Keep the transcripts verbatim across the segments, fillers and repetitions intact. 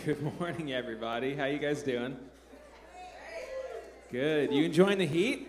Good morning, everybody. How you guys doing? Good. You enjoying the heat?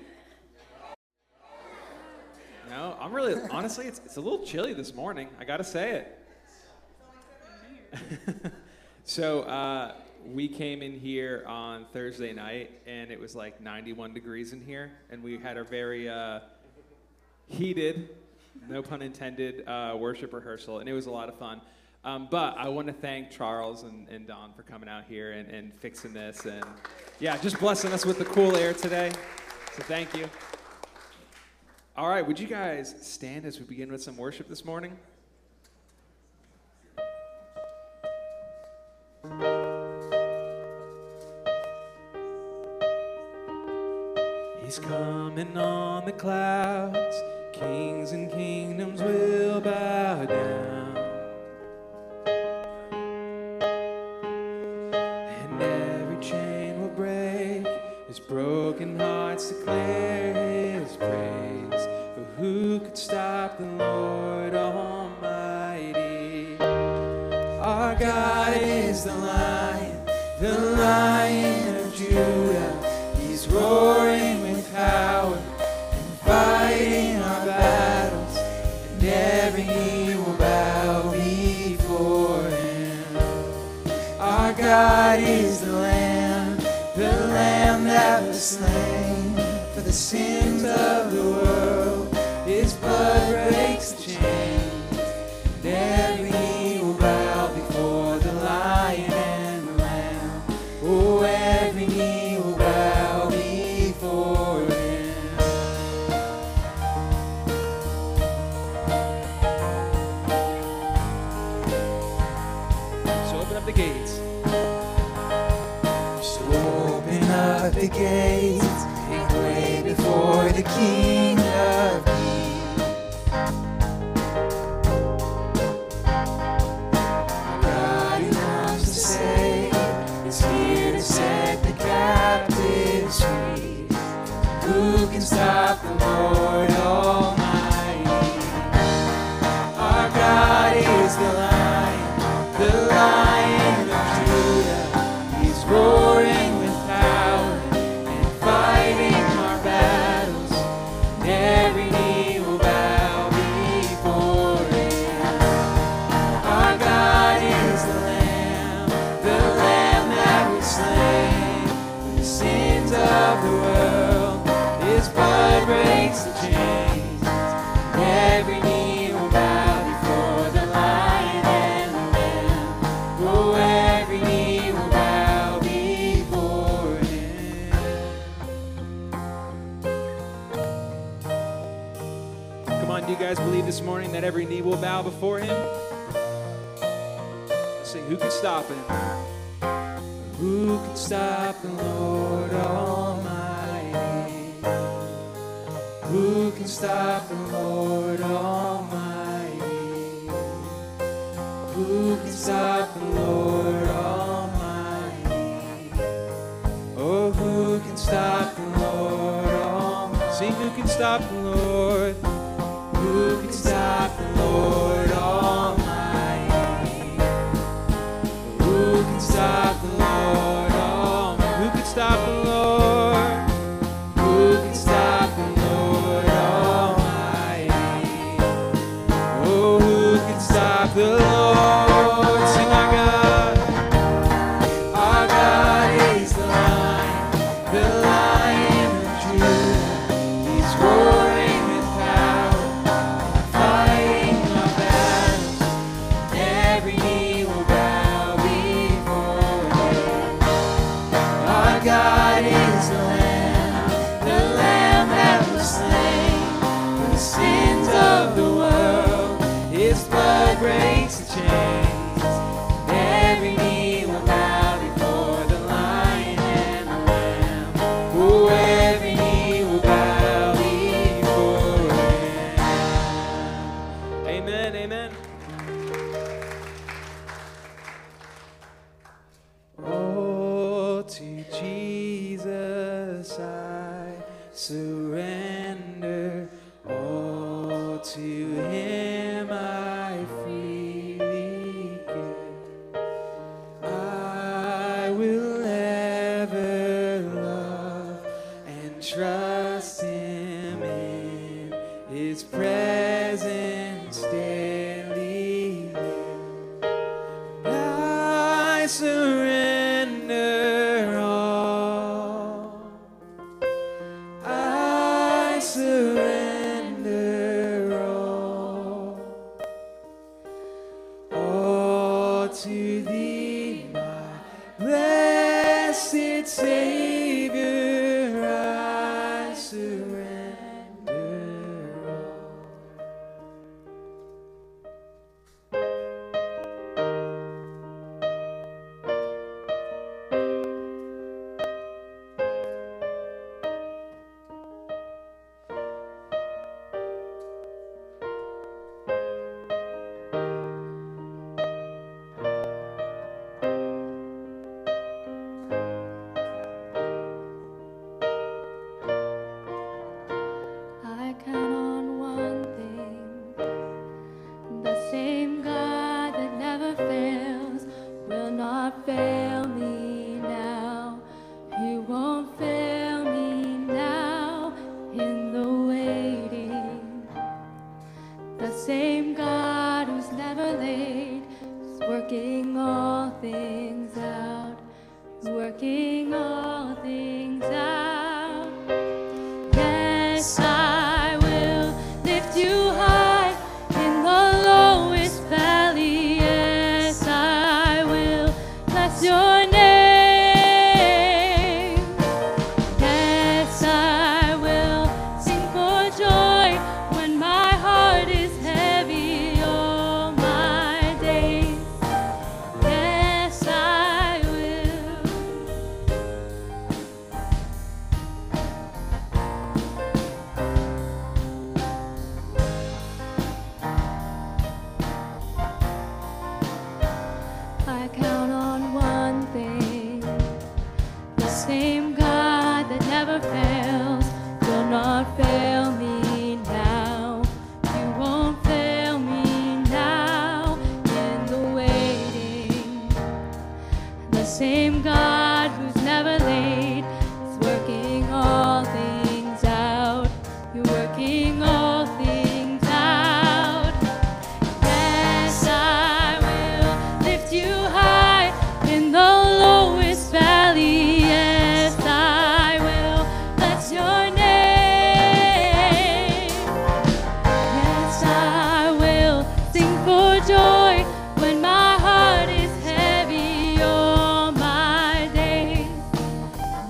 No, I'm really, honestly, it's, it's a little chilly this morning. I got to say it. so uh, we came in here on Thursday night, and it was like ninety-one degrees in here, and we had our very uh, heated, no pun intended, uh, worship rehearsal, and it was a lot of fun. Um, but I want to thank Charles and, and Don for coming out here and, and fixing this, and yeah, just blessing us with the cool air today. So thank you. All right, would you guys stand as we begin with some worship this morning? He's coming on the clouds, kings and kingdoms will bow down, and every chain will break, his broken hearts declare his praise. For who could stop the Lord Almighty? Our God is the Lion, the Lion of Judah. He's roaring with power and fighting our battles, and every knee will bow before him. Our God is the Lamb, the Lamb that was slain for the sins of the world. His blood breaks the chains, and every knee will bow before the Lion and the Lamb. Oh, every knee will bow before him. So open up the gates. So open up the gates, make way before the King of Kings. Our God who comes to save is here to set the captives free. Who can stop the Lord Almighty? Our God is the Lion, the Lion of Judah. He's roaring with power and fighting our battles, and every knee will bow before him. Our God is the Lamb, the Lamb that was slain for the sins of the world. His blood breaks the chains, and every knee will bow before the Lion and the Lamb. Oh, every knee will bow before him. Come on, do you guys believe this morning that every knee will bow before him? Let's sing, who can stop him? Who can stop the Lord Almighty? Who can stop the Lord Almighty? Who can stop the Lord Almighty? Oh, who can stop the Lord Almighty? Sing, who can stop the Lord? Who can stop the Lord Almighty? Who can stop the Lord Almighty? Who can stop the Lord? Who can stop the Lord Almighty? Oh, who can stop the Lord? Sing, our God. Our God is the Lion, the Lion of Judah. He's roaring with power, fighting our battles. Every knee will bow before him. Our God is the Lamb, the Lamb that was slain for the sins of the world. His blood breaks the chains, and every knee will bow before the Lion and the Lamb. Oh, every knee will bow before him. Amen, amen. Oh, to Jesus I surrender. All to him I freely give. I surrender all. I surrender all. All to thee, my blessed Savior, I surrender all. I count on one thing, the same God that never fails will not fail me now. He won't fail me now in the waiting. The same God who's never late is working all things out, is working all things out. Yes, I will lift you high in the lowest valley. Yes, I will bless your name. Yes, I will sing for joy when my heart is heavy all my days. Yes, I will. I count on one thing, the same God that never fails will not fail me now. You won't fail me now in the waiting. The same God who's never late is working all things out. You're working all things out. Yes, I will lift you high in the lowest valley. Yes, I will bless your name. Yes, I will sing for joy when my heart is heavy all my days.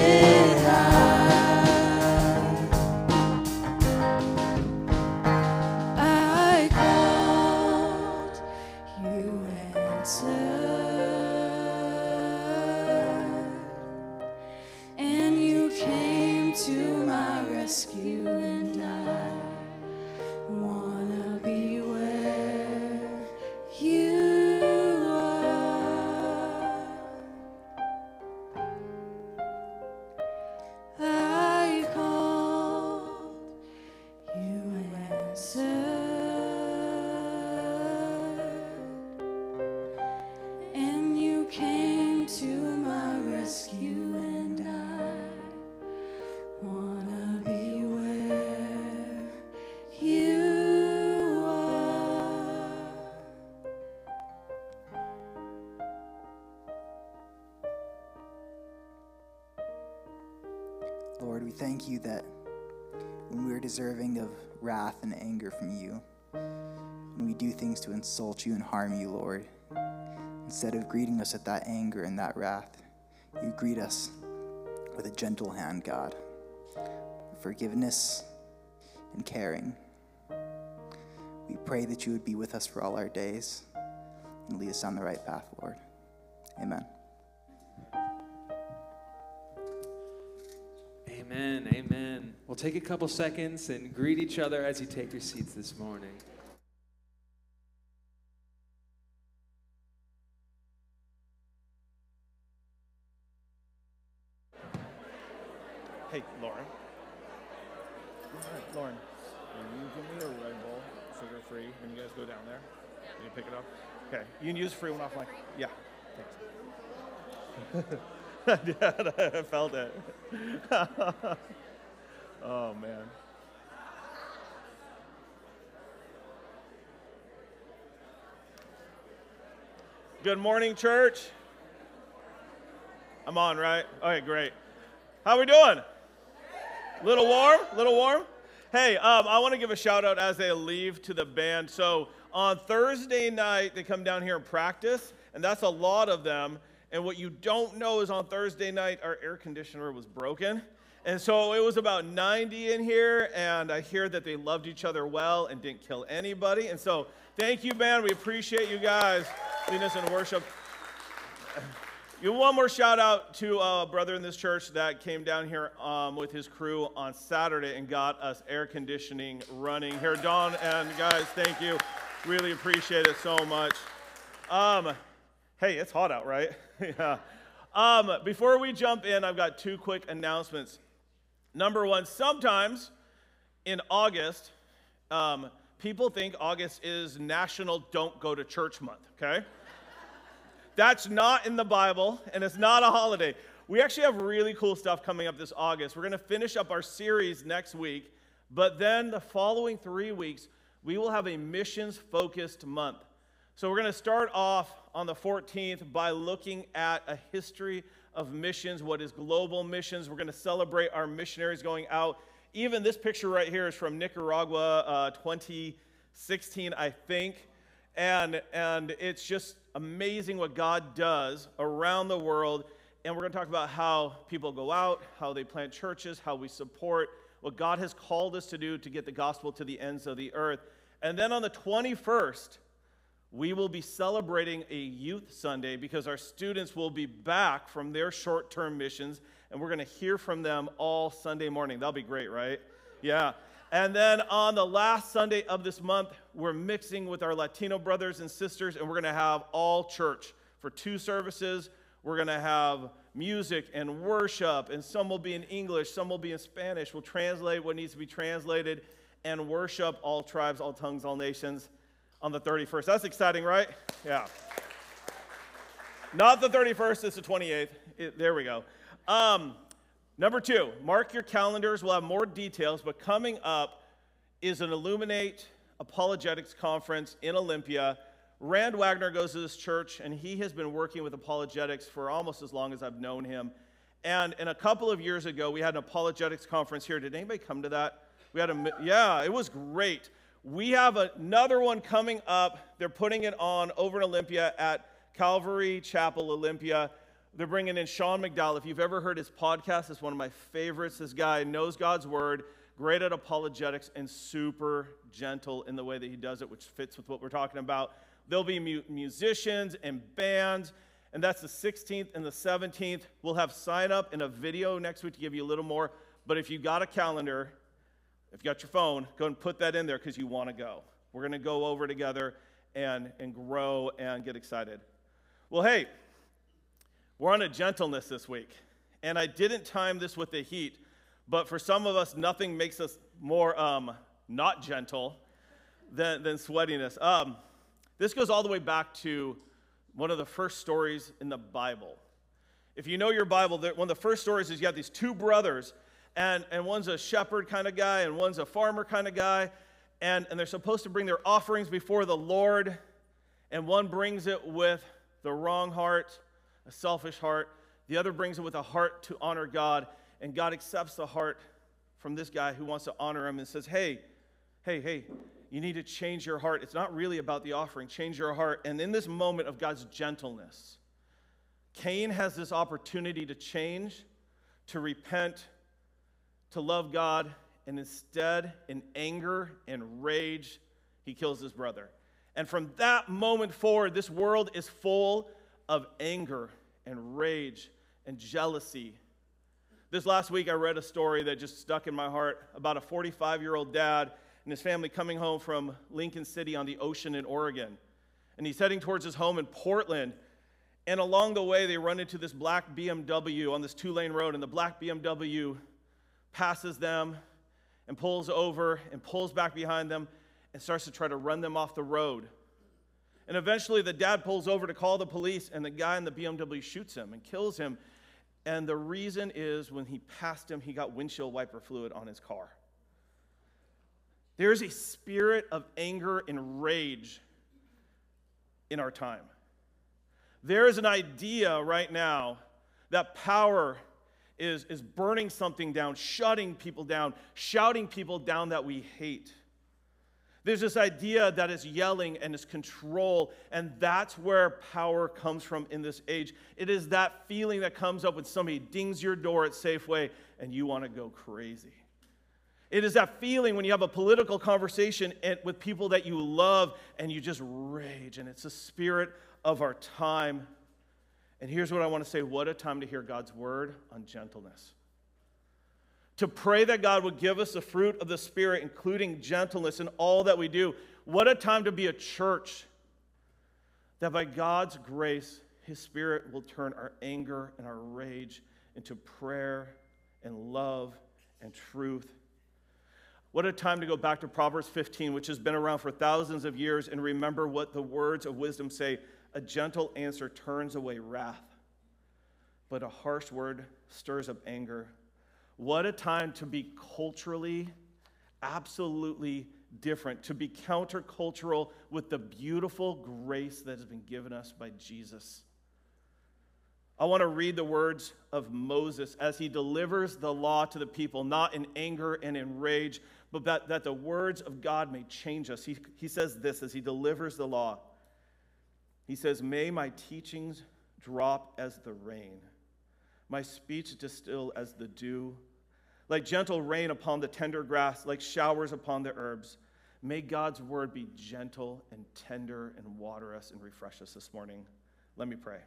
lifted high. I called, you answered, and you came to my rescue, and I wanna be where you are. I called, you answered, and you came to my rescue, and I wanna be where you are. Lord, we thank you that when we are deserving of wrath and anger from you, when we do things to insult you and harm you, Lord, instead of greeting us with that anger and that wrath, you greet us with a gentle hand, God, forgiveness and caring. We pray that you would be with us for all our days and lead us down the right path, Lord. Amen. Amen, amen. We'll take a couple seconds and greet each other as you take your seats this morning. Hey, Lauren. All right, Lauren, will you give me a Red Bull, sugar free, when you guys go down there? Can you pick it up? Okay, you can use free one off my. Yeah, thanks. I felt it. Oh, man. Good morning, church. I'm on, right? Okay, great. How we doing? Little warm? Little warm? Hey, um, I want to give a shout out as they leave to the band. So on Thursday night, they come down here and practice, and that's a lot of them. And what you don't know is on Thursday night, our air conditioner was broken. And so it was about ninety in here, and I hear that they loved each other well and didn't kill anybody. And so thank you, band. We appreciate you guys leading us in worship. You one more shout out to a brother in this church that came down here um, with his crew on Saturday and got us air conditioning running here. Don and guys, thank you. Really appreciate it so much. Um, hey, it's hot out, right? Yeah. Um, before we jump in, I've got two quick announcements. Number one, sometimes in August, um, people think August is National Don't Go to Church Month, okay? That's not in the Bible, and it's not a holiday. We actually have really cool stuff coming up this August. We're going to finish up our series next week, but then the following three weeks, we will have a missions-focused month. So we're going to start off on the fourteenth by looking at a history of missions, what is global missions. We're going to celebrate our missionaries going out. Even this picture right here is from Nicaragua, uh, twenty sixteen, I think. And, and it's just amazing what God does around the world. And we're going to talk about how people go out, how they plant churches, how we support what God has called us to do to get the gospel to the ends of the earth. And then on the twenty-first, we will be celebrating a Youth Sunday because our students will be back from their short-term missions, and we're going to hear from them all Sunday morning. That'll be great, right? Yeah. And then on the last Sunday of this month, we're mixing with our Latino brothers and sisters, and we're going to have all church for two services. We're going to have music and worship, and some will be in English, some will be in Spanish. We'll translate what needs to be translated and worship all tribes, all tongues, all nations on the thirty-first. That's exciting, right? Yeah. Not the thirty-first, it's the twenty-eighth. It, there we go. Um, number two, mark your calendars. We'll have more details, but coming up is an Illuminate Apologetics Conference in Olympia. Rand Wagner goes to this church, and he has been working with apologetics for almost as long as I've known him. And, and a couple of years ago, we had an apologetics conference here. Did anybody come to that? We had a, yeah, it was great. We have another one coming up. They're putting it on over in Olympia at Calvary Chapel, Olympia. They're bringing in Sean McDowell. If you've ever heard his podcast, it's one of my favorites. This guy knows God's word, great at apologetics, and super gentle in the way that he does it, which fits with what we're talking about. There'll be mu- musicians and bands, and that's the sixteenth and the seventeenth. We'll have sign up and a video next week to give you a little more. But if you got a calendar, if you got your phone, go and put that in there because you want to go. We're going to go over together and, and grow and get excited. Well, hey, we're on a gentleness this week. And I didn't time this with the heat, but for some of us, nothing makes us more um, not gentle than, than sweatiness. Um, this goes all the way back to one of the first stories in the Bible. If you know your Bible, one of the first stories is you have these two brothers, and, and one's a shepherd kind of guy, and one's a farmer kind of guy, and, and they're supposed to bring their offerings before the Lord, and one brings it with the wrong heart, a selfish heart. The other brings it with a heart to honor God, and God accepts the heart from this guy who wants to honor him and says, hey, hey, hey, you need to change your heart. It's not really about the offering. Change your heart. And in this moment of God's gentleness, Cain has this opportunity to change, to repent, to love God, and instead, in anger and rage, he kills his brother. And from that moment forward, this world is full of anger and rage and jealousy. This last week, I read a story that just stuck in my heart about a forty-five-year-old dad and his family coming home from Lincoln City on the ocean in Oregon. And he's heading towards his home in Portland. And along the way, they run into this black B M W on this two-lane road, and the black B M W passes them and pulls over and pulls back behind them and starts to try to run them off the road. And eventually, the dad pulls over to call the police, and the guy in the B M W shoots him and kills him. And the reason is when he passed him, he got windshield wiper fluid on his car. There's a spirit of anger and rage in our time. There is an idea right now that power is, is burning something down, shutting people down, shouting people down that we hate. There's this idea that is yelling and is control, and that's where power comes from in this age. It is that feeling that comes up when somebody dings your door at Safeway and you want to go crazy. It is that feeling when you have a political conversation with people that you love and you just rage, and it's the spirit of our time. And here's what I want to say: what a time to hear God's word on gentleness. To pray that God would give us the fruit of the Spirit, including gentleness in all that we do. What a time to be a church that by God's grace, His Spirit will turn our anger and our rage into prayer and love and truth. What a time to go back to Proverbs fifteen, which has been around for thousands of years, and remember what the words of wisdom say: a gentle answer turns away wrath, but a harsh word stirs up anger. What a time to be culturally absolutely different, to be countercultural with the beautiful grace that has been given us by Jesus. I want to read the words of Moses as he delivers the law to the people, not in anger and in rage, but that, that the words of God may change us. He, he says this as he delivers the law. He says, "May my teachings drop as the rain, my speech distill as the dew, like gentle rain upon the tender grass, like showers upon the herbs. May God's word be gentle and tender and water us and refresh us this morning." Let me pray.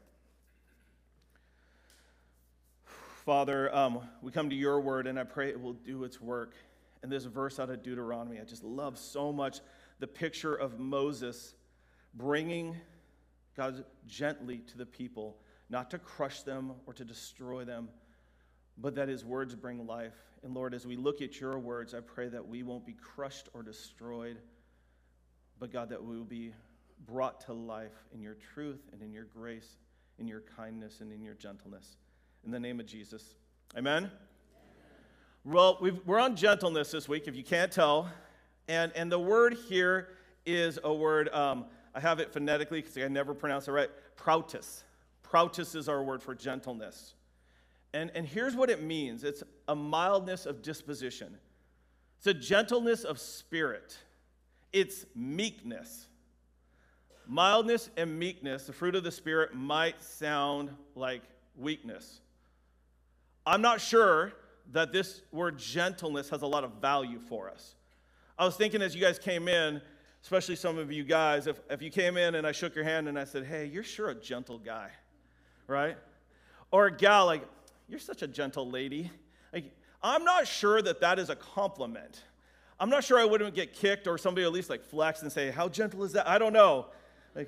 Father, um, we come to your word, and I pray it will do its work. And this verse out of Deuteronomy, I just love so much the picture of Moses bringing God gently to the people, not to crush them or to destroy them, but that his words bring life. And Lord, as we look at your words, I pray that we won't be crushed or destroyed, but God, that we will be brought to life in your truth and in your grace, in your kindness and in your gentleness. In the name of Jesus, amen? Well, we've, we're on gentleness this week, if you can't tell. And, and the word here is a word, um, I have it phonetically because I never pronounce it right, prautus. Prautus is our word for gentleness. And, and here's what it means. It's a mildness of disposition. It's a gentleness of spirit. It's meekness. Mildness and meekness, the fruit of the Spirit, might sound like weakness. I'm not sure that this word gentleness has a lot of value for us. I was thinking as you guys came in, especially some of you guys, if, if you came in and I shook your hand and I said, hey, you're sure a gentle guy, right? Or a gal, like, you're such a gentle lady. Like, I'm not sure that that is a compliment. I'm not sure I wouldn't get kicked or somebody at least like flex and say, how gentle is that? I don't know. Like,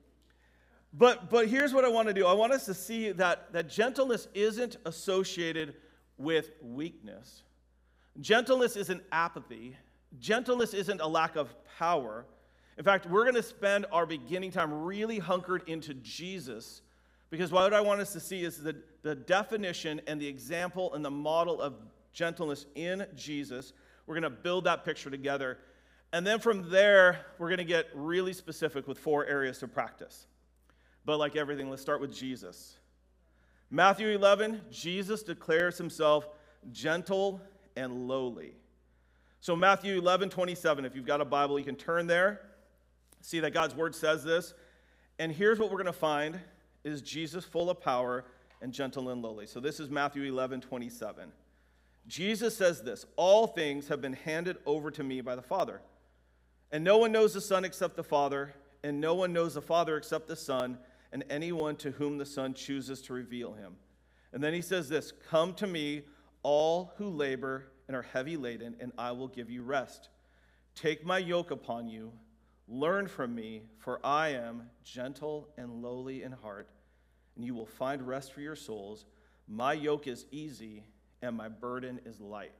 but but here's what I want to do. I want us to see that, that gentleness isn't associated with weakness. Gentleness isn't apathy. Gentleness isn't a lack of power. In fact, we're going to spend our beginning time really hunkered into Jesus, because what I want us to see is the, the definition and the example and the model of gentleness in Jesus. We're going to build that picture together. And then from there, we're going to get really specific with four areas to practice. But like everything, let's start with Jesus. Matthew eleven, Jesus declares himself gentle and lowly. So Matthew eleven twenty-seven, if you've got a Bible, you can turn there. See that God's word says this. And here's what we're going to find is Jesus full of power and gentle and lowly. So this is Matthew eleven twenty-seven. Jesus says this, all things have been handed over to me by the Father. And no one knows the Son except the Father, and no one knows the Father except the Son, and anyone to whom the Son chooses to reveal him. And then he says this, come to me, all who labor and are heavy laden, and I will give you rest. Take my yoke upon you, learn from me, for I am gentle and lowly in heart, and you will find rest for your souls. My yoke is easy, and my burden is light.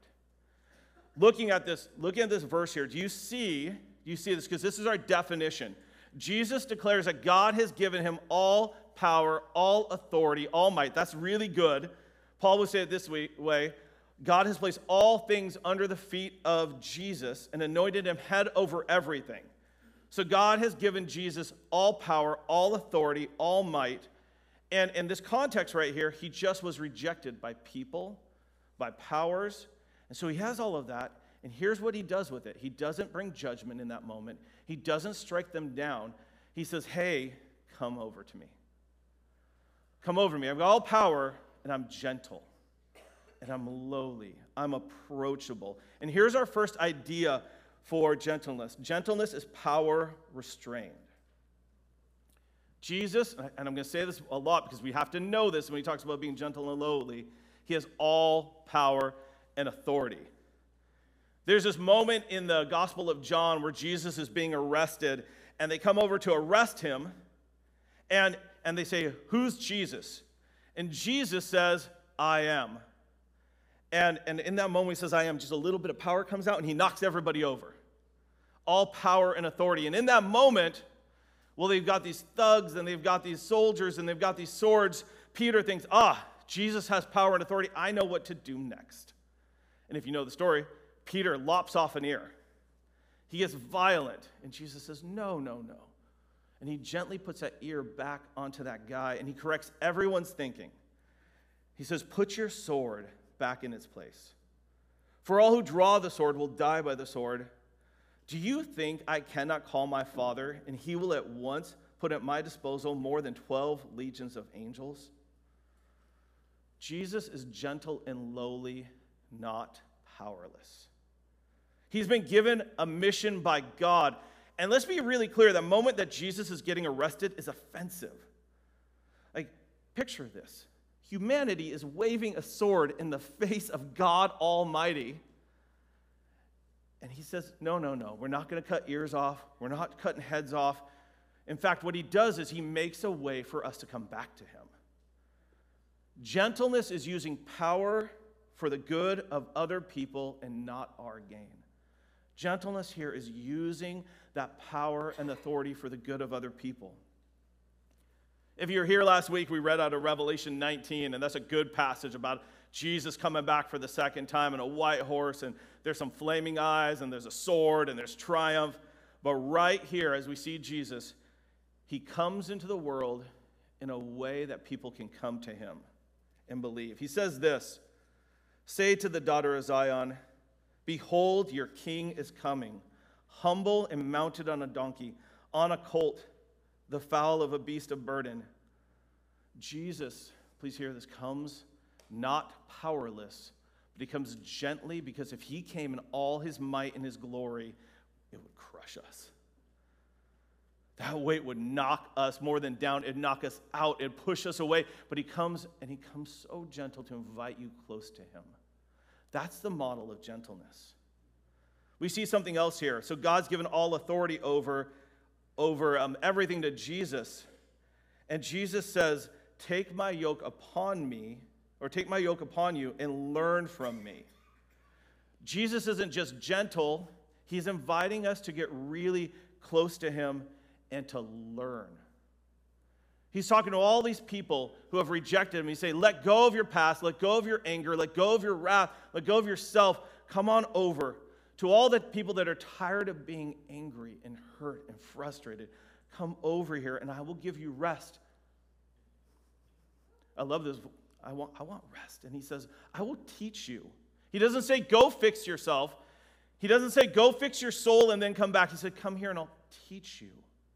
Looking at this, looking at this verse here, do you see, do you see this? Because this is our definition. Jesus declares that God has given him all power, all authority, all might. That's really good. Paul would say it this way, God has placed all things under the feet of Jesus and anointed him head over everything. So God has given Jesus all power, all authority, all might. And in this context right here, he just was rejected by people, by powers. And so he has all of that. And here's what he does with it. He doesn't bring judgment in that moment. He doesn't strike them down. He says, hey, come over to me. Come over to me. I've got all power, and I'm gentle, and I'm lowly. I'm approachable. And here's our first idea for gentleness. Gentleness is power restrained. Jesus, and I'm going to say this a lot because we have to know this when he talks about being gentle and lowly, he has all power and authority. There's this moment in the Gospel of John where Jesus is being arrested, and they come over to arrest him, and, and they say, who's Jesus? And Jesus says, I am. And, and in that moment he says, I am, just a little bit of power comes out, and he knocks everybody over. All power and authority. And in that moment, well, they've got these thugs, and they've got these soldiers, and they've got these swords. Peter thinks, ah, Jesus has power and authority. I know what to do next. And if you know the story, Peter lops off an ear. He gets violent, and Jesus says, no, no, no. And he gently puts that ear back onto that guy, and he corrects everyone's thinking. He says, put your sword back in its place. For all who draw the sword will die by the sword. Do you think I cannot call my Father, and he will at once put at my disposal more than twelve legions of angels? Jesus is gentle and lowly, not powerless. He's been given a mission by God. And let's be really clear, the moment that Jesus is getting arrested is offensive. Like, picture this. Humanity is waving a sword in the face of God Almighty. And he says, no, no, no, we're not going to cut ears off. We're not cutting heads off. In fact, what he does is he makes a way for us to come back to him. Gentleness is using power for the good of other people and not our gain. Gentleness here is using that power and authority for the good of other people. If you were here last week, we read out of Revelation nineteen, and that's a good passage about Jesus coming back for the second time on a white horse, and there's some flaming eyes, and there's a sword, and there's triumph. But right here, as we see Jesus, he comes into the world in a way that people can come to him and believe. He says this, say to the daughter of Zion, behold, your king is coming, humble and mounted on a donkey, on a colt, the foal of a beast of burden. Jesus please hear this, comes not powerless, but he comes gently, because if he came in all his might and his glory, it would crush us. That weight would knock us more than down. It'd knock us out. It'd push us away. But he comes, and he comes so gentle to invite you close to him. That's the model of gentleness. We see something else here. So God's given all authority over, over um, everything to Jesus. And Jesus says, take my yoke upon me, or take my yoke upon you and learn from me. Jesus isn't just gentle. He's inviting us to get really close to him and to learn. He's talking to all these people who have rejected him. He say, let go of your past, let go of your anger, let go of your wrath, let go of yourself. Come on over. To all the people that are tired of being angry and hurt and frustrated, come over here and I will give you rest. I love this. I want, I want rest. And he says, I will teach you. He doesn't say, go fix yourself. He doesn't say, go fix your soul and then come back. He said, come here and I'll teach you.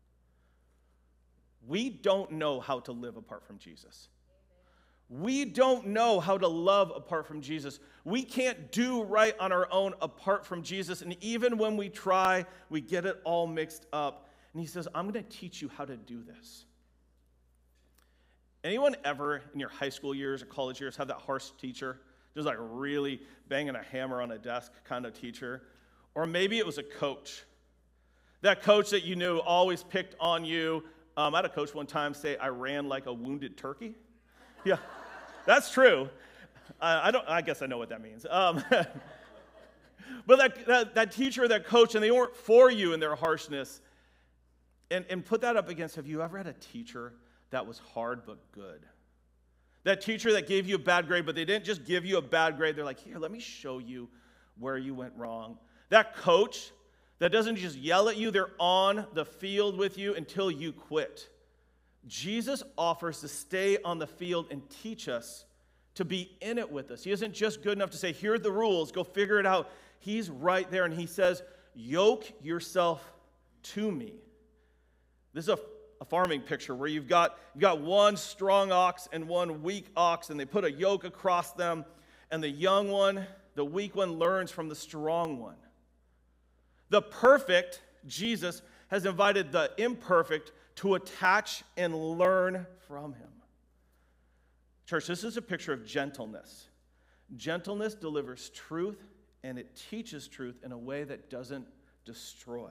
We don't know how to live apart from Jesus. We don't know how to love apart from Jesus. We can't do right on our own apart from Jesus. And even when we try, we get it all mixed up. And he says, I'm going to teach you how to do this. Anyone ever in your high school years or college years have that harsh teacher? Just like really banging a hammer on a desk kind of teacher? Or maybe it was a coach. That coach that you knew always picked on you. Um, I had a coach one time say I ran like a wounded turkey. Yeah, that's true. Uh, I don't. I guess I know what that means. Um, but that, that that teacher, that coach, and they weren't for you in their harshness. And and put that up against, have you ever had a teacher that was hard but good? That teacher that gave you a bad grade, but they didn't just give you a bad grade. They're like, here, let me show you where you went wrong. That coach that doesn't just yell at you, they're on the field with you until you quit. Jesus offers to stay on the field and teach us to be in it with us. He isn't just good enough to say, here are the rules, go figure it out. He's right there, and he says, yoke yourself to me. This is a, a farming picture where you've got, you've got one strong ox and one weak ox, and they put a yoke across them, and the young one, the weak one, learns from the strong one. The perfect, Jesus, has invited the imperfect to attach and learn from him. Church, this is a picture of gentleness. Gentleness delivers truth, and it teaches truth in a way that doesn't destroy.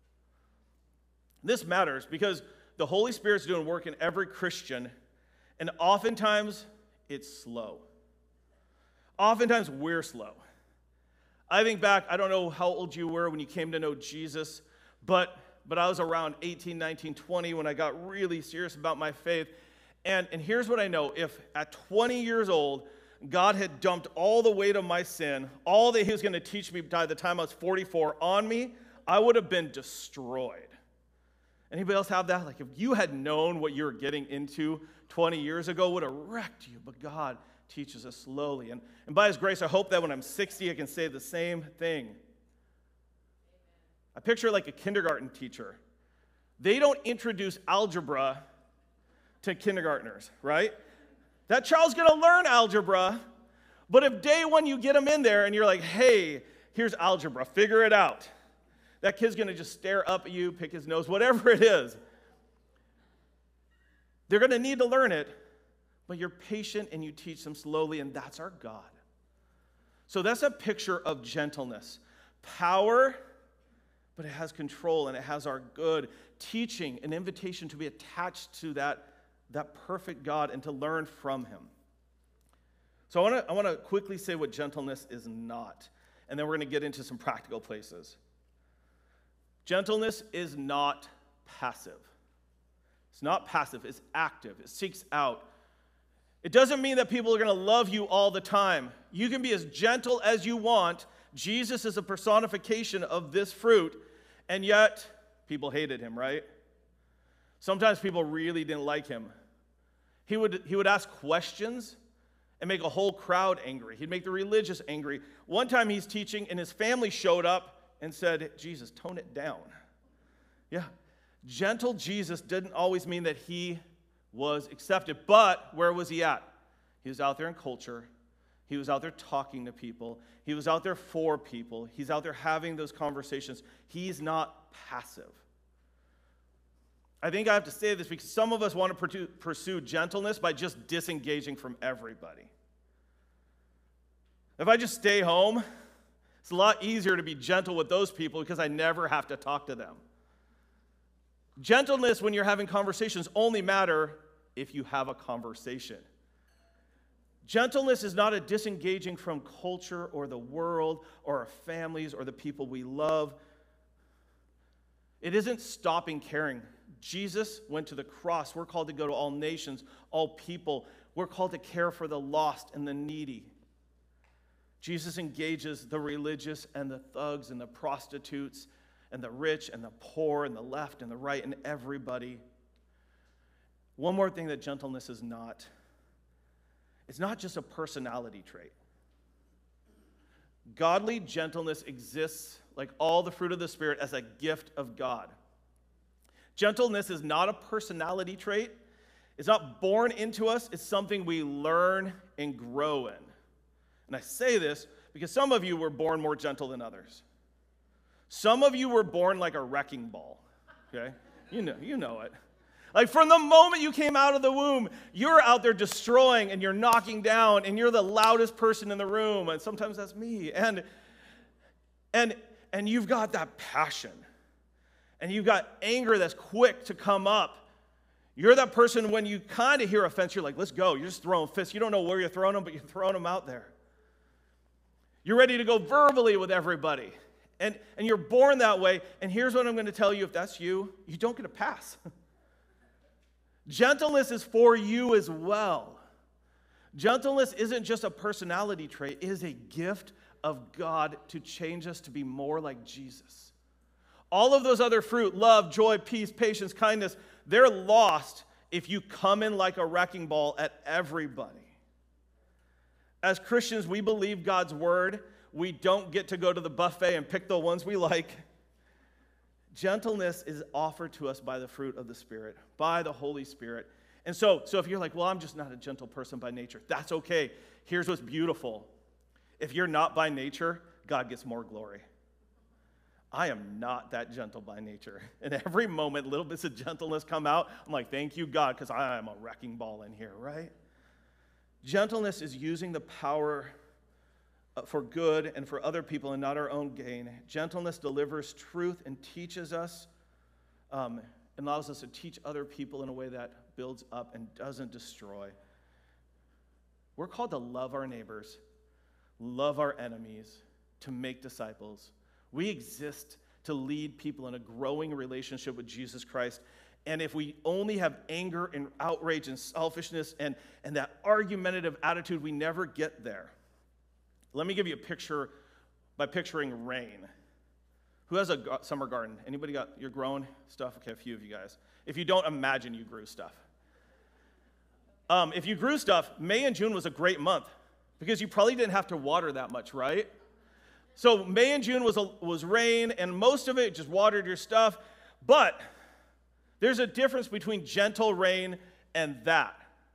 This matters because the Holy Spirit's doing work in every Christian, and oftentimes it's slow. Oftentimes we're slow. I think back, I don't know how old you were when you came to know Jesus, but but I was around eighteen, nineteen, twenty when I got really serious about my faith. And, and here's what I know. If at twenty years old, God had dumped all the weight of my sin, all that he was going to teach me by the time I was forty-four on me, I would have been destroyed. Anybody else have that? Like if you had known what you were getting into twenty years ago, it would have wrecked you. But God teaches us slowly. And, and by his grace, I hope that when I'm sixty, I can say the same thing. I picture like a kindergarten teacher. They don't introduce algebra to kindergartners, right? That child's going to learn algebra, but if day one you get them in there and you're like, hey, here's algebra, figure it out. That kid's going to just stare up at you, pick his nose, whatever it is. They're going to need to learn it. But you're patient and you teach them slowly, and that's our God. So that's a picture of gentleness. Power, but it has control and it has our good. Teaching, an invitation to be attached to that, that perfect God and to learn from him. So I want to I want to quickly say what gentleness is not, and then we're going to get into some practical places. Gentleness is not passive. It's not passive, it's active. It seeks out. It doesn't mean that people are going to love you all the time. You can be as gentle as you want. Jesus is a personification of this fruit, and yet people hated him, right? Sometimes people really didn't like him. He would, he would ask questions and make a whole crowd angry. He'd make the religious angry. One time he's teaching, and his family showed up and said, Jesus, tone it down. Yeah. Gentle Jesus didn't always mean that he was accepted. But where was he at? He was out there in culture. He was out there talking to people. He was out there for people. He's out there having those conversations. He's not passive. I think I have to say this because some of us want to pursue gentleness by just disengaging from everybody. If I just stay home, it's a lot easier to be gentle with those people because I never have to talk to them. Gentleness when you're having conversations only matter if you have a conversation. Gentleness is not a disengaging from culture or the world or our families or the people we love. It isn't stopping caring. Jesus went to the cross. We're called to go to all nations, all people. We're called to care for the lost and the needy. Jesus engages the religious and the thugs and the prostitutes and the rich and the poor and the left and the right and everybody. One more thing that gentleness is not. It's not just a personality trait. Godly gentleness exists, like all the fruit of the Spirit, as a gift of God. Gentleness is not a personality trait. It's not born into us. It's something we learn and grow in. And I say this because some of you were born more gentle than others. Some of you were born like a wrecking ball, okay? You know, you know it. Like from the moment you came out of the womb, you're out there destroying and you're knocking down and you're the loudest person in the room. And sometimes that's me. And, and, and you've got that passion. And you've got anger that's quick to come up. You're that person when you kind of hear offense, you're like, let's go. You're just throwing fists. You don't know where you're throwing them, but you're throwing them out there. You're ready to go verbally with everybody. And, and you're born that way. And here's what I'm going to tell you. If that's you, you don't get a pass. Gentleness is for you as well. Gentleness isn't just a personality trait. It is a gift of God to change us to be more like Jesus. All of those other fruit, love, joy, peace, patience, kindness, they're lost if you come in like a wrecking ball at everybody. As Christians, we believe God's word. We don't get to go to the buffet and pick the ones we like. Gentleness is offered to us by the fruit of the Spirit, by the Holy Spirit. And so, so if you're like, well, I'm just not a gentle person by nature, that's okay. Here's what's beautiful. If you're not by nature, God gets more glory. I am not that gentle by nature. And every moment, little bits of gentleness come out. I'm like, thank you, God, because I am a wrecking ball in here, right? Gentleness is using the power for good and for other people and not our own gain. Gentleness delivers truth and teaches us, um, and allows us to teach other people in a way that builds up and doesn't destroy. We're called to love our neighbors, love our enemies, to make disciples. We exist to lead people in a growing relationship with Jesus Christ. And if we only have anger and outrage and selfishness and, and that argumentative attitude, we never get there. Let me give you a picture by picturing rain. Who has a summer garden? Anybody got your grown stuff? Okay, a few of you guys. If you don't, imagine you grew stuff. Um, if you grew stuff, May and June was a great month because you probably didn't have to water that much, right? So May and June was, a, was rain, and most of it just watered your stuff. But there's a difference between gentle rain and that.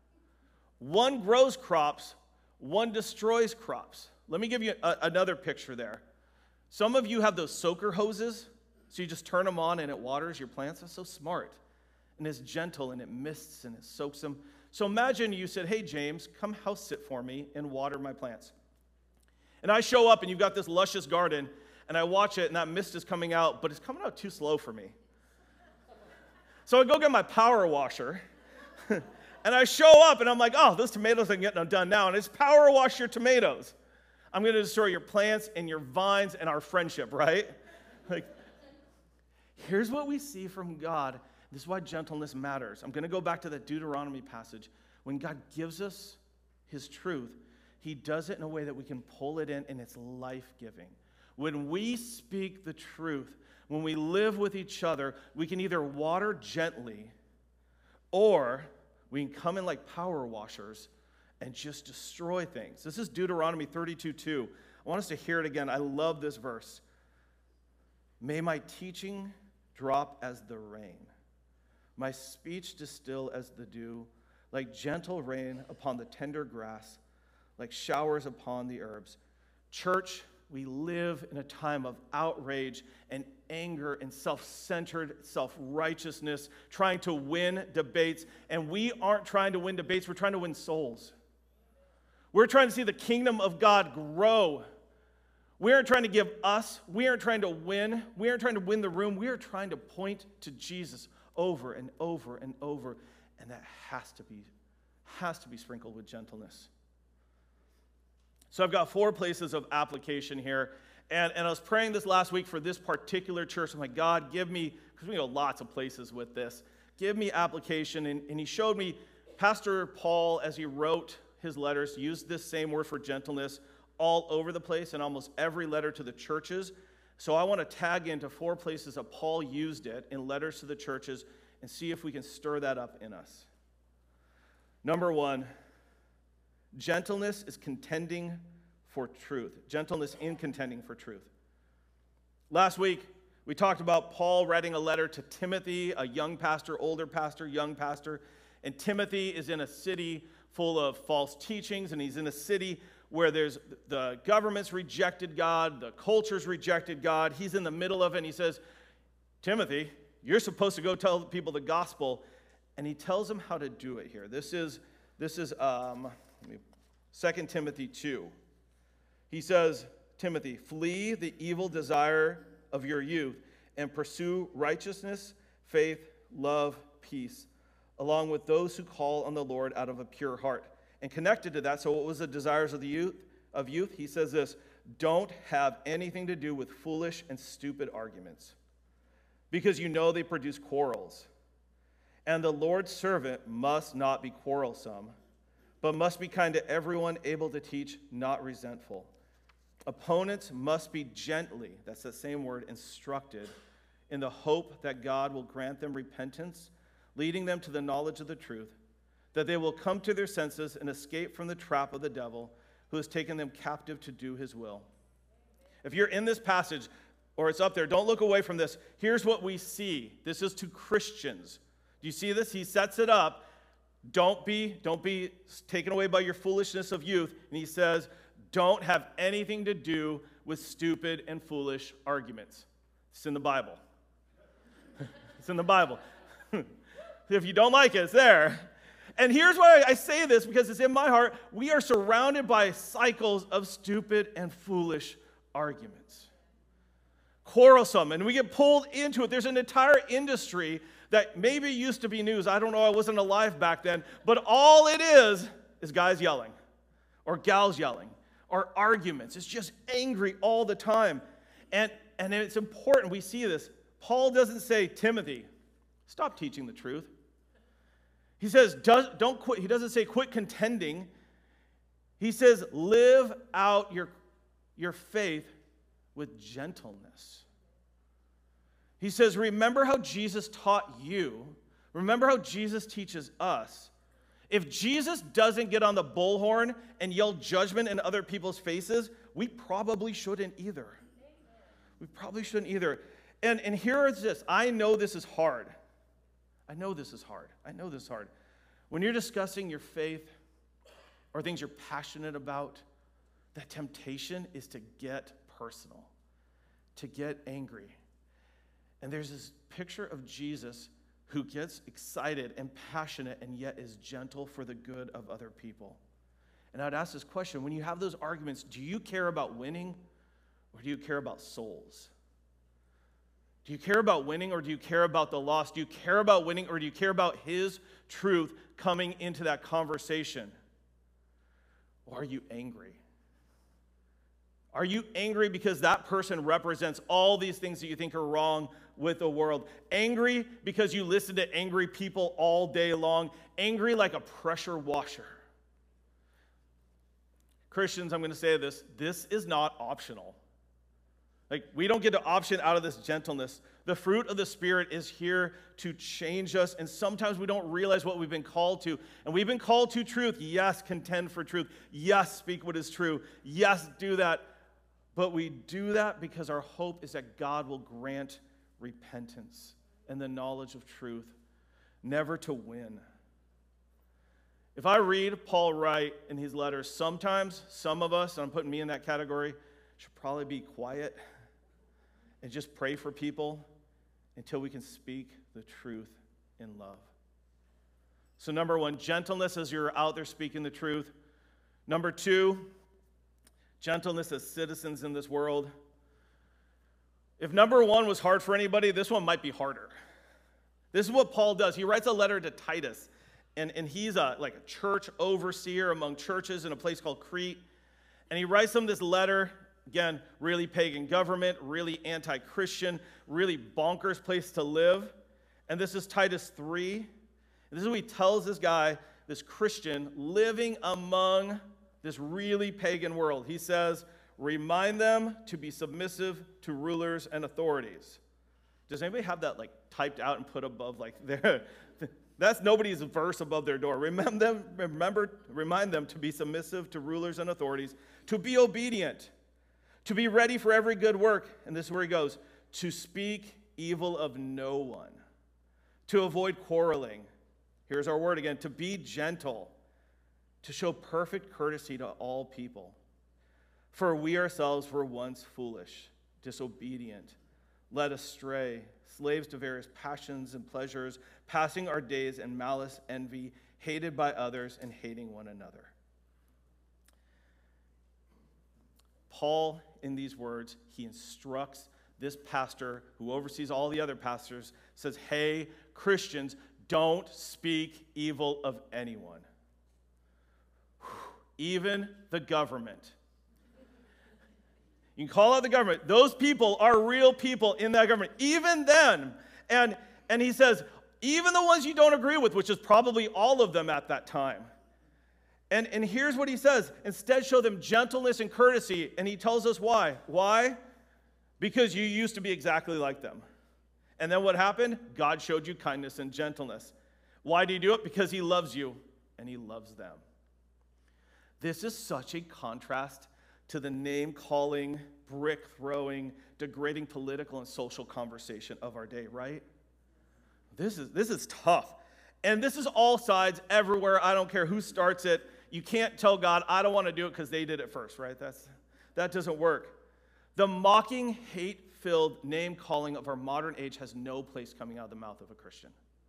One grows crops, one destroys crops. Let me give you a, another picture there. Some of you have those soaker hoses, so you just turn them on and it waters your plants. That's so smart. And it's gentle and it mists and it soaks them. So imagine you said, hey, James, come house sit for me and water my plants. And I show up and you've got this luscious garden, and I watch it and that mist is coming out, but it's coming out too slow for me. So I go get my power washer, and I show up and I'm like, oh, those tomatoes are getting done now, and it's power wash your tomatoes. I'm going to destroy your plants and your vines and our friendship, right? Like, here's what we see from God. This is why gentleness matters. I'm going to go back to that Deuteronomy passage. When God gives us his truth, he does it in a way that we can pull it in, and it's life-giving. When we speak the truth, when we live with each other, we can either water gently, or we can come in like power washers and just destroy things. This is Deuteronomy thirty-two two. I want us to hear it again. I love this verse. May my teaching drop as the rain, my speech distill as the dew. like gentle rain upon the tender grass, like showers upon the herbs. Church, we live in a time of outrage and anger and self-centered self-righteousness, trying to win debates. And we aren't trying to win debates, we're trying to win souls. We're trying to see the kingdom of God grow. We aren't trying to give us, we aren't trying to win, we aren't trying to win the room, we are trying to point to Jesus over and over and over. And that has to be, has to be sprinkled with gentleness. So I've got four places of application here. And, and I was praying this last week for this particular church. I'm like, God, give me, because we know lots of places with this, give me application. And, and he showed me Pastor Paul, as he wrote his letters, used this same word for gentleness all over the place in almost every letter to the churches. So I want to tag into four places that Paul used it in letters to the churches and see if we can stir that up in us. Number one, gentleness is contending for truth. Gentleness in contending for truth. Last week, we talked about Paul writing a letter to Timothy, a young pastor, older pastor, young pastor. And Timothy is in a city full of false teachings, and he's in a city where there's the government's rejected God, the culture's rejected God. He's in the middle of it, and he says, Timothy, you're supposed to go tell people the gospel. And he tells them how to do it here. This is, this is um, Second Timothy two. He says, Timothy, flee the evil desire of your youth and pursue righteousness, faith, love, peace, along with those who call on the Lord out of a pure heart. And connected to that, so what was the desires of the youth? Of youth? He says this, don't have anything to do with foolish and stupid arguments, because you know they produce quarrels. And the Lord's servant must not be quarrelsome, but must be kind to everyone, able to teach, not resentful. Opponents must be gently, that's the same word, instructed, in the hope that God will grant them repentance, leading them to the knowledge of the truth, that they will come to their senses and escape from the trap of the devil, who has taken them captive to do his will. If you're in this passage, or it's up there, don't look away from this. Here's what we see. This is to Christians. Do you see this? He sets it up. Don't be, don't be taken away by your foolishness of youth. And he says, don't have anything to do with stupid and foolish arguments. It's in the Bible. It's in the Bible. If you don't like it, it's there. And here's why I say this, because it's in my heart. We are surrounded by cycles of stupid and foolish arguments. Quarrelsome, and we get pulled into it. There's an entire industry that maybe used to be news. I don't know, I wasn't alive back then. But all it is is guys yelling, or gals yelling, or arguments. It's just angry all the time. And, and it's important we see this. Paul doesn't say, Timothy, stop teaching the truth. He says, don't quit. He doesn't say quit contending. He says, live out your, your faith with gentleness. He says, remember how Jesus taught you. Remember how Jesus teaches us. If Jesus doesn't get on the bullhorn and yell judgment in other people's faces, we probably shouldn't either. We probably shouldn't either. And, and here is this. I know this is hard. I know this is hard. I know this is hard. When you're discussing your faith or things you're passionate about, the temptation is to get personal, to get angry. And there's this picture of Jesus who gets excited and passionate and yet is gentle for the good of other people. And I'd ask this question, when you have those arguments, do you care about winning or do you care about souls? Do you care about winning or do you care about the lost? Do you care about winning or do you care about his truth coming into that conversation? Or are you angry? Are you angry because that person represents all these things that you think are wrong with the world? Angry because you listen to angry people all day long? Angry like a pressure washer? Christians, I'm going to say this, this is not optional. Like, we don't get to option out of this gentleness. The fruit of the Spirit is here to change us, and sometimes we don't realize what we've been called to. And we've been called to truth. Yes, contend for truth. Yes, speak what is true. Yes, do that. But we do that because our hope is that God will grant repentance and the knowledge of truth, never to win. If I read Paul write in his letters, sometimes some of us, and I'm putting me in that category, should probably be quiet and just pray for people until we can speak the truth in love. So number one, gentleness as you're out there speaking the truth. Number two, gentleness as citizens in this world. If number one was hard for anybody, this one might be harder. This is what Paul does. He writes a letter to Titus, and, and he's a, like a church overseer among churches in a place called Crete. And he writes them this letter, again, really pagan government, really anti-Christian, really bonkers place to live. And this is Titus three. And this is what he tells this guy, this Christian, living among this really pagan world. He says, remind them to be submissive to rulers and authorities. Does anybody have that like typed out and put above like their, that's nobody's verse above their door. Remember them, remember, remind them to be submissive to rulers and authorities, to be obedient, to be ready for every good work. And this is where he goes, to speak evil of no one, to avoid quarreling. Here's our word again, to be gentle, to show perfect courtesy to all people. For we ourselves were once foolish, disobedient, led astray, slaves to various passions and pleasures, passing our days in malice, envy, hated by others, and hating one another. Paul, in these words, he instructs this pastor who oversees all the other pastors, says, hey, Christians, don't speak evil of anyone. Even the government. You can call out the government. Those people are real people in that government. Even then, and, and he says, even the ones you don't agree with, which is probably all of them at that time. And, and here's what he says. Instead, show them gentleness and courtesy. And he tells us why. Why? Because you used to be exactly like them. And then what happened? God showed you kindness and gentleness. Why do you do it? Because he loves you and he loves them. This is such a contrast to the name-calling, brick-throwing, degrading political and social conversation of our day, right? This is, this is tough. And this is all sides, everywhere. I don't care who starts it. You can't tell God, I don't want to do it because they did it first, right? That's, that doesn't work. The mocking, hate-filled name-calling of our modern age has no place coming out of the mouth of a Christian.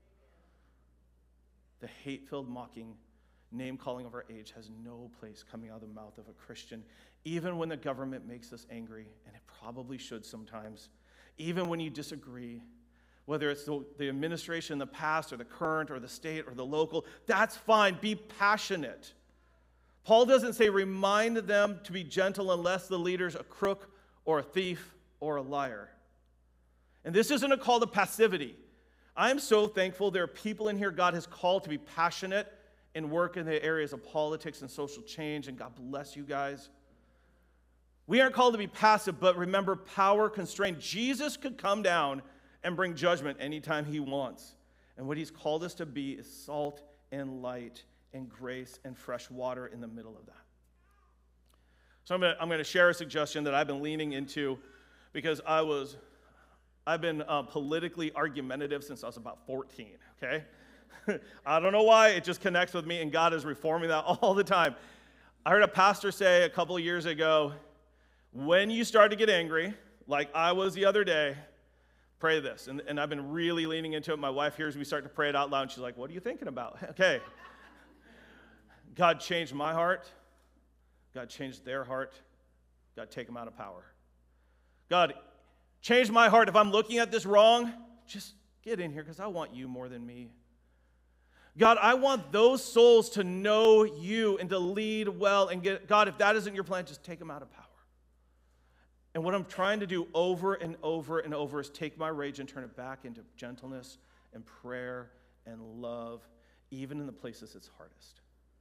The hate-filled mocking name-calling of our age has no place coming out of the mouth of a Christian, even when the government makes us angry, and it probably should sometimes, even when you disagree, whether it's the, the administration, the past, or the current, or the state, or the local, that's fine. Be passionate. Paul doesn't say remind them to be gentle unless the leader's a crook or a thief or a liar. And this isn't a call to passivity. I'm so thankful there are people in here God has called to be passionate and work in the areas of politics and social change, and God bless you guys. We aren't called to be passive, but remember, power constrained. Jesus could come down and bring judgment anytime he wants. And what he's called us to be is salt and light and grace and fresh water in the middle of that. So I'm going to I'm going to share a suggestion that I've been leaning into because I was, I've been uh, politically argumentative since I was about fourteen, okay? I don't know why, it just connects with me, and God is reforming that all the time. I heard a pastor say a couple of years ago, when you start to get angry, like I was the other day, pray this. And, and I've been really leaning into it. My wife hears me start to pray it out loud, and she's like, what are you thinking about? Okay. God changed my heart. God changed their heart. God, take them out of power. God, change my heart. If I'm looking at this wrong, just get in here because I want you more than me. God, I want those souls to know you and to lead well. And get, God, if that isn't your plan, just take them out of power. And what I'm trying to do over and over and over is take my rage and turn it back into gentleness and prayer and love, even in the places it's hardest.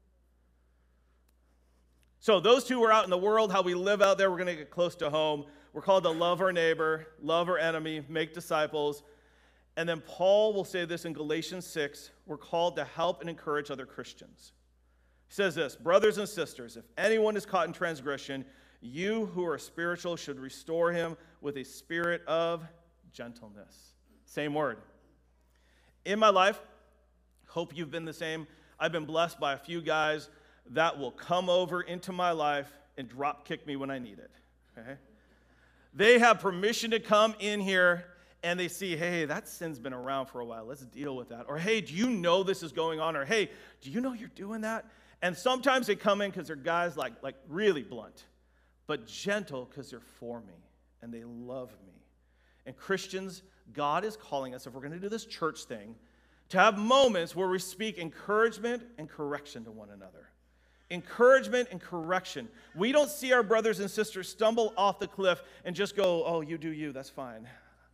So those two are out in the world, how we live out there. We're going to get close to home. We're called to love our neighbor, love our enemy, make disciples. And then Paul will say this in Galatians six, we're called to help and encourage other Christians. He says this, brothers and sisters, if anyone is caught in transgression, you who are spiritual should restore him with a spirit of gentleness. Same word. In my life, hope you've been the same, I've been blessed by a few guys that will come over into my life and drop kick me when I need it. Okay? They have permission to come in here and they see, hey, that sin's been around for a while. Let's deal with that. Or, hey, do you know this is going on? Or, hey, do you know you're doing that? And sometimes they come in because they're guys like, like really blunt, but gentle because they're for me and they love me. And Christians, God is calling us, if we're going to do this church thing, to have moments where we speak encouragement and correction to one another. Encouragement and correction. We don't see our brothers and sisters stumble off the cliff and just go, oh, you do you, that's fine.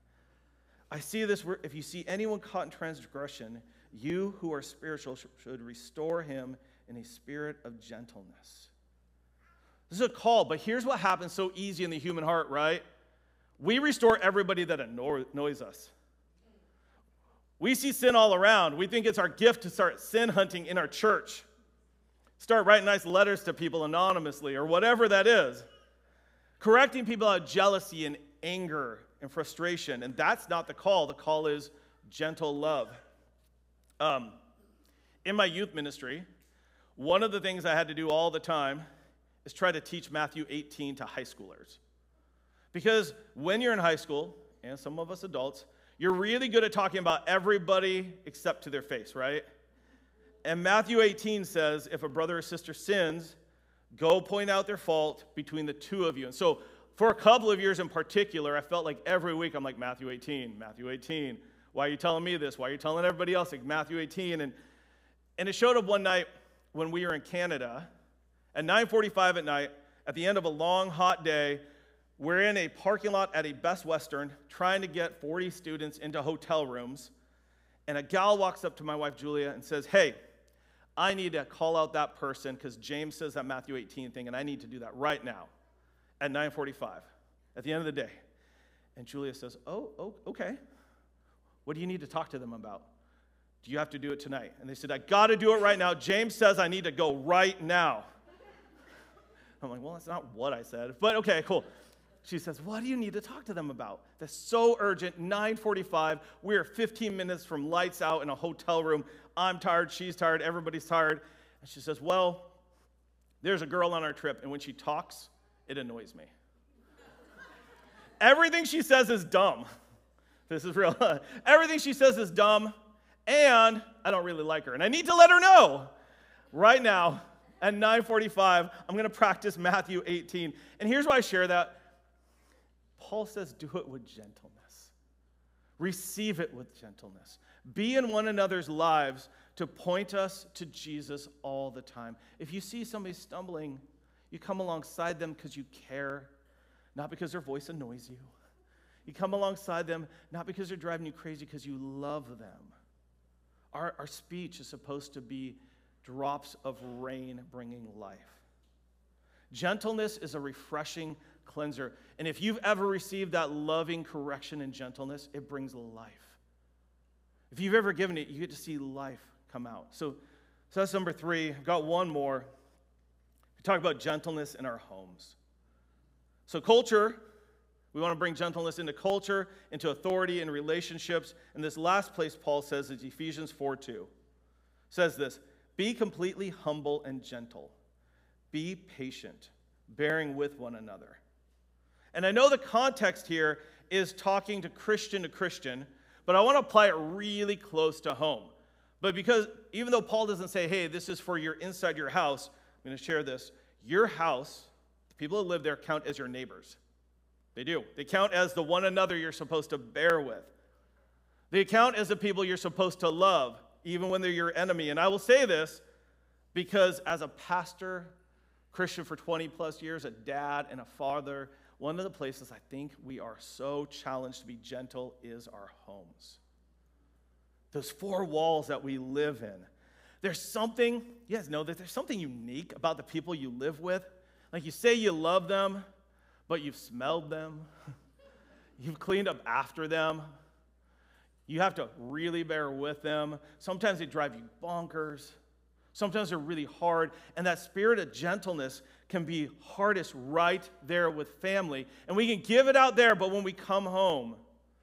I see this, if you see anyone caught in transgression, you who are spiritual should restore him in a spirit of gentleness. This is a call, but here's what happens so easy in the human heart, right? We restore everybody that annoys us. We see sin all around. We think it's our gift to start sin hunting in our church. Start writing nice letters to people anonymously or whatever that is. Correcting people out of jealousy and anger and frustration. And that's not the call. The call is gentle love. Um, in my youth ministry, one of the things I had to do all the time is try to teach Matthew eighteen to high schoolers. Because when you're in high school, and some of us adults, you're really good at talking about everybody except to their face, right? And Matthew eighteen says, if a brother or sister sins, go point out their fault between the two of you. And so for a couple of years in particular, I felt like every week I'm like, Matthew eighteen, Matthew eighteen. Why are you telling me this? Why are you telling everybody else? Like Matthew eighteen. And, and it showed up one night when we were in Canada at nine forty-five at night, at the end of a long, hot day. We're in a parking lot at a Best Western trying to get forty students into hotel rooms. And a gal walks up to my wife, Julia, and says, hey, I need to call out that person because James says that Matthew eighteen thing, and I need to do that right now at nine forty-five at the end of the day. And Julia says, oh, oh, okay. What do you need to talk to them about? Do you have to do it tonight? And they said, I got to do it right now. James says I need to go right now. I'm like, well, that's not what I said, but okay, cool. She says, what do you need to talk to them about? That's so urgent, nine forty-five. We're fifteen minutes from lights out in a hotel room. I'm tired, she's tired, everybody's tired. And she says, well, there's a girl on our trip, and when she talks, it annoys me. Everything she says is dumb. This is real. Everything she says is dumb, and I don't really like her. And I need to let her know right now at nine forty-five, I'm going to practice Matthew eighteen. And here's why I share that. Paul says, do it with gentleness. Receive it with gentleness. Be in one another's lives to point us to Jesus all the time. If you see somebody stumbling, you come alongside them because you care, not because their voice annoys you. You come alongside them not because they're driving you crazy, because you love them. Our, our speech is supposed to be drops of rain bringing life. Gentleness is a refreshing cleanser. And if you've ever received that loving correction and gentleness, it brings life. If you've ever given it, you get to see life come out. So, so that's number three. I've got one more. We talk about gentleness in our homes. So culture, we want to bring gentleness into culture, into authority, and relationships. And this last place Paul says is Ephesians four two. It says this, be completely humble and gentle. Be patient, bearing with one another. And I know the context here is talking to Christian to Christian, but I want to apply it really close to home. But because even though Paul doesn't say, hey, this is for your inside your house, I'm going to share this. Your house, the people that live there count as your neighbors. They do. They count as the one another you're supposed to bear with. They count as the people you're supposed to love, even when they're your enemy. And I will say this because as a pastor, Christian for twenty plus years, a dad and a father, one of the places I think we are so challenged to be gentle is our homes. Those four walls that we live in. There's something, you guys know that there's something unique about the people you live with. Like you say you love them, but you've smelled them. You've cleaned up after them. You have to really bear with them. Sometimes they drive you bonkers. Sometimes they're really hard. And that spirit of gentleness can be hardest right there with family. And we can give it out there, but when we come home,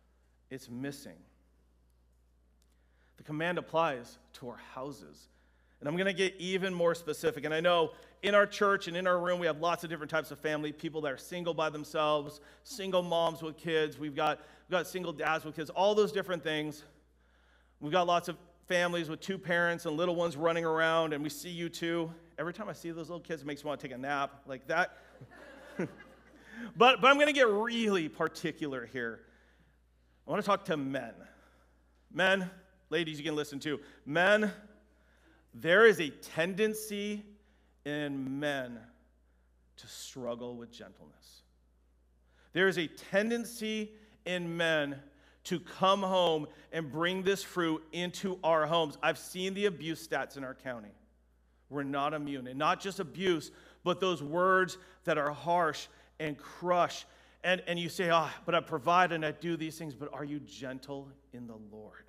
it's missing. The command applies to our houses. And I'm going to get even more specific. And I know in our church and in our room, we have lots of different types of family, people that are single by themselves, single moms with kids. We've got, we've got single dads with kids, all those different things. We've got lots of families with two parents and little ones running around, and we see you too. Every time I see those little kids, it makes me want to take a nap like that. but, but I'm going to get really particular here. I want to talk to men. Men, ladies, you can listen too. Men, there is a tendency in men to struggle with gentleness. There is a tendency in men to come home and bring this fruit into our homes. I've seen the abuse stats in our county. We're not immune. And not just abuse, but those words that are harsh and crush. And, and you say, ah, oh, but I provide and I do these things, but are you gentle in the Lord?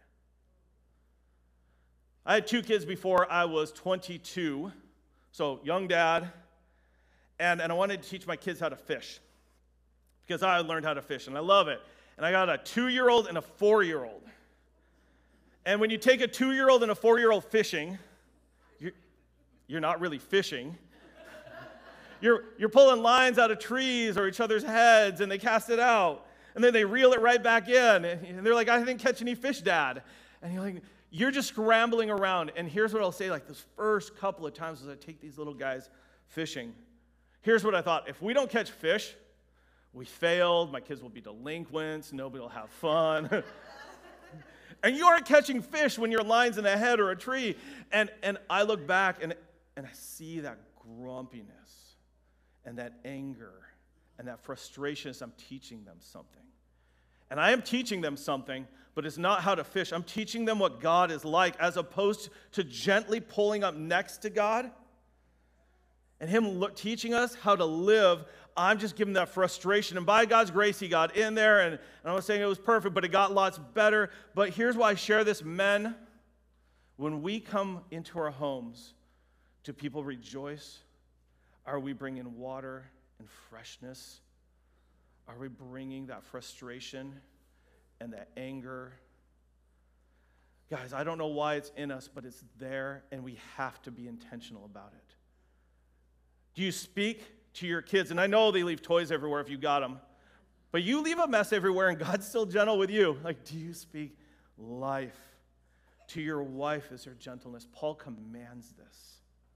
I had two kids before I was twenty-two, so young dad, and, and I wanted to teach my kids how to fish because I learned how to fish, and I love it. And I got a two-year-old and a four-year-old. And when you take a two-year-old and a four-year-old fishing, you're, you're not really fishing. You're, you're pulling lines out of trees or each other's heads, and they cast it out. And then they reel it right back in. And they're like, I didn't catch any fish, Dad. And you're like, you're just scrambling around. And here's what I'll say, like this first couple of times as I take these little guys fishing. Here's what I thought. If we don't catch fish, we failed. My kids will be delinquents. Nobody will have fun. And you aren't catching fish when your line's in a head or a tree. And, and I look back, and, and I see that grumpiness and that anger and that frustration as I'm teaching them something. And I am teaching them something, but it's not how to fish. I'm teaching them what God is like, as opposed to gently pulling up next to God and Him look, teaching us how to live. I'm just giving that frustration. And by God's grace, He got in there. And, and I'm not saying it was perfect, but it got lots better. But here's why I share this, men. When we come into our homes, do people rejoice? Are we bringing water and freshness? Are we bringing that frustration and that anger? Guys, I don't know why it's in us, but it's there, and we have to be intentional about it. Do you speak to your kids? And I know they leave toys everywhere if you got them, but you leave a mess everywhere, and God's still gentle with you. Like, do you speak life to your wife? Is there gentleness? Paul commands this.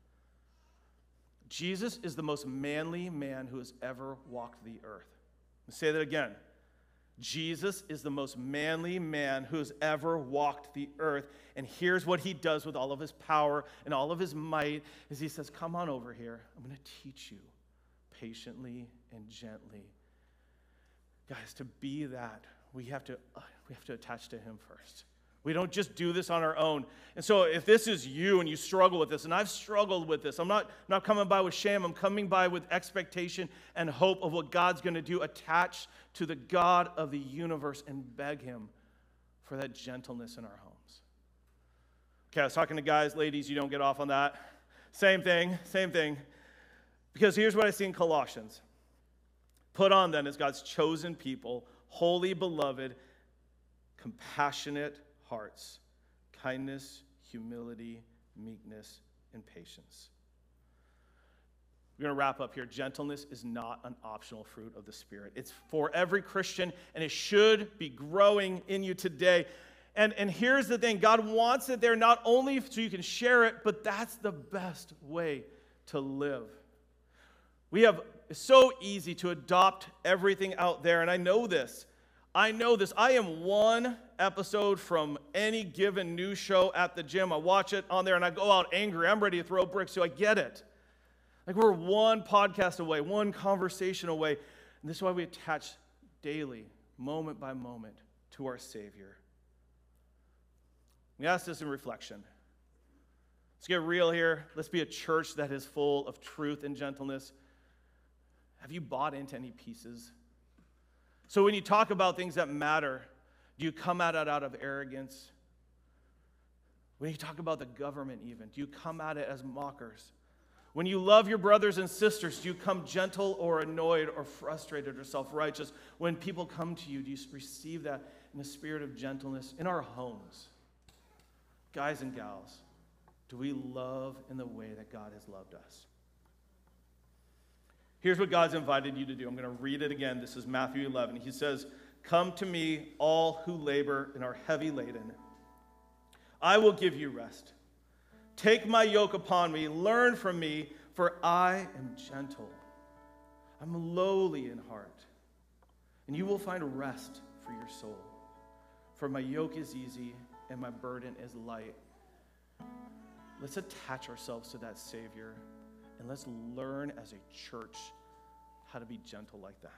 Jesus is the most manly man who has ever walked the earth. Let's say that again. Jesus is the most manly man who has ever walked the earth. And here's what He does with all of His power and all of His might, is He says, come on over here. I'm going to teach you patiently and gently. Guys, to be that, we have to, uh, we have to attach to Him first. We don't just do this on our own. And so if this is you and you struggle with this, and I've struggled with this, I'm not, not coming by with shame. I'm coming by with expectation and hope of what God's going to do. Attach to the God of the universe and beg Him for that gentleness in our homes. Okay, I was talking to guys, ladies, you don't get off on that. Same thing, same thing. Because here's what I see in Colossians. Put on then as God's chosen people, holy, beloved, compassionate hearts, kindness, humility, meekness, and patience. We're going to wrap up here. Gentleness is not an optional fruit of the Spirit. It's for every Christian, and it should be growing in you today. And, and here's the thing. God wants it there not only so you can share it, but that's the best way to live. We have, it's so easy to adopt everything out there, and I know this. I know this. I am one episode from any given news show at the gym. I watch it on there, and I go out angry. I'm ready to throw bricks, so I get it. Like, we're one podcast away, one conversation away. And this is why we attach daily, moment by moment, to our Savior. We ask this in reflection. Let's get real here. Let's be a church that is full of truth and gentleness. Have you bought into any pieces? So when you talk about things that matter, do you come at it out of arrogance? When you talk about the government even, do you come at it as mockers? When you love your brothers and sisters, do you come gentle or annoyed or frustrated or self-righteous? When people come to you, do you receive that in the spirit of gentleness in our homes? Guys and gals, Do we love in the way that God has loved us? Here's what God's invited you to do. I'm going to read it again. This is Matthew eleven. He says, "Come to me, all who labor and are heavy laden. I will give you rest. Take my yoke upon me. Learn from me, for I am gentle. I'm lowly in heart, and you will find rest for your soul. For my yoke is easy and my burden is light." Let's attach ourselves to that Savior, and let's learn as a church how to be gentle like that.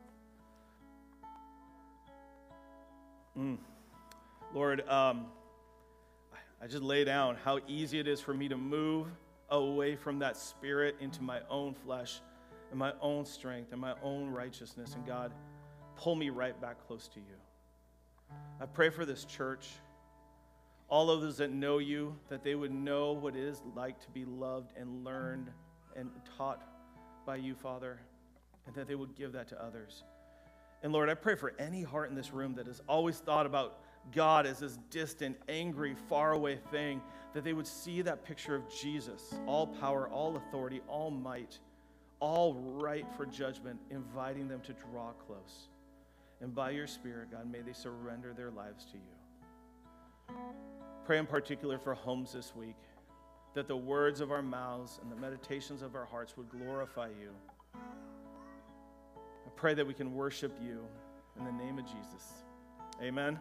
Mm. Lord, um, I just lay down how easy it is for me to move away from that spirit into my own flesh and my own strength and my own righteousness. And God, pull me right back close to you. I pray for this church, all of those that know you, that they would know what it is like to be loved and learned and taught by you, Father, and that they would give that to others. And Lord, I pray for any heart in this room that has always thought about God as this distant, angry, faraway thing, that they would see that picture of Jesus, all power, all authority, all might, all right for judgment, inviting them to draw close. And by your Spirit, God, may they surrender their lives to you. Pray in particular for homes this week, that the words of our mouths and the meditations of our hearts would glorify you. I pray that we can worship you in the name of Jesus. Amen.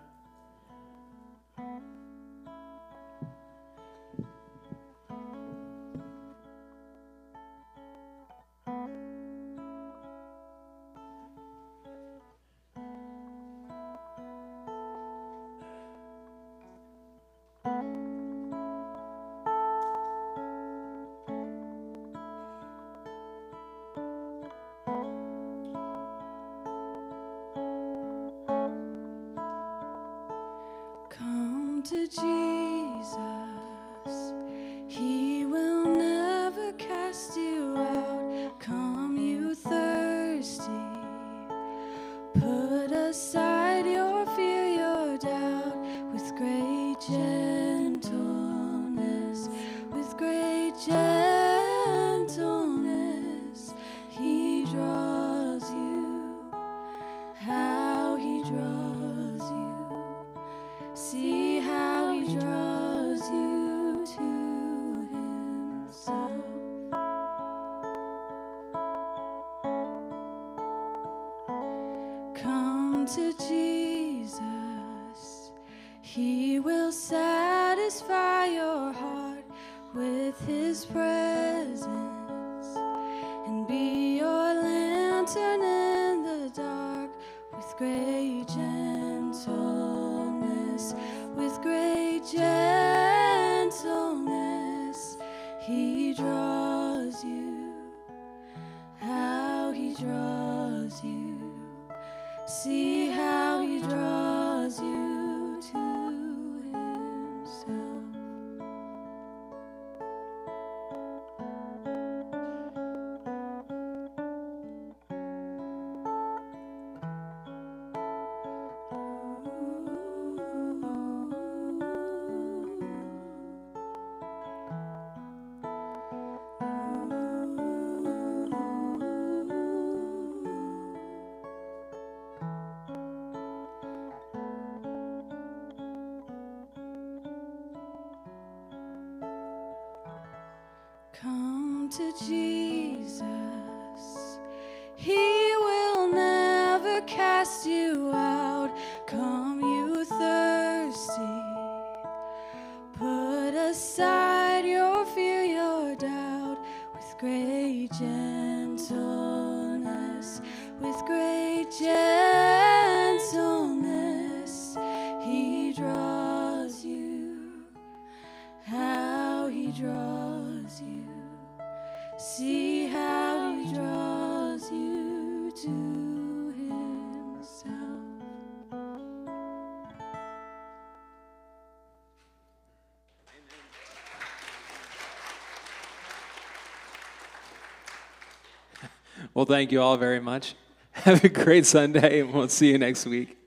Come to Jesus, He will never cast you out. Come, you thirsty, put aside your fear, your doubt, with great gentleness, with great gentleness, He draws you, how He draws you. See how He draws you to Himself. Come to Jesus, He will satisfy your heart with His presence and be your lantern in the dark with great gentleness. With great gentleness, He draws you, how He draws you. See how He draws you to Himself. Come to Jesus, He will never cast you out. Come, you thirsty, put aside your fear, your doubt, with great gentleness, with great gentleness, He draws you, how He draws you. See how He draws you to Himself. Well, thank you all very much. Have a great Sunday, and we'll see you next week.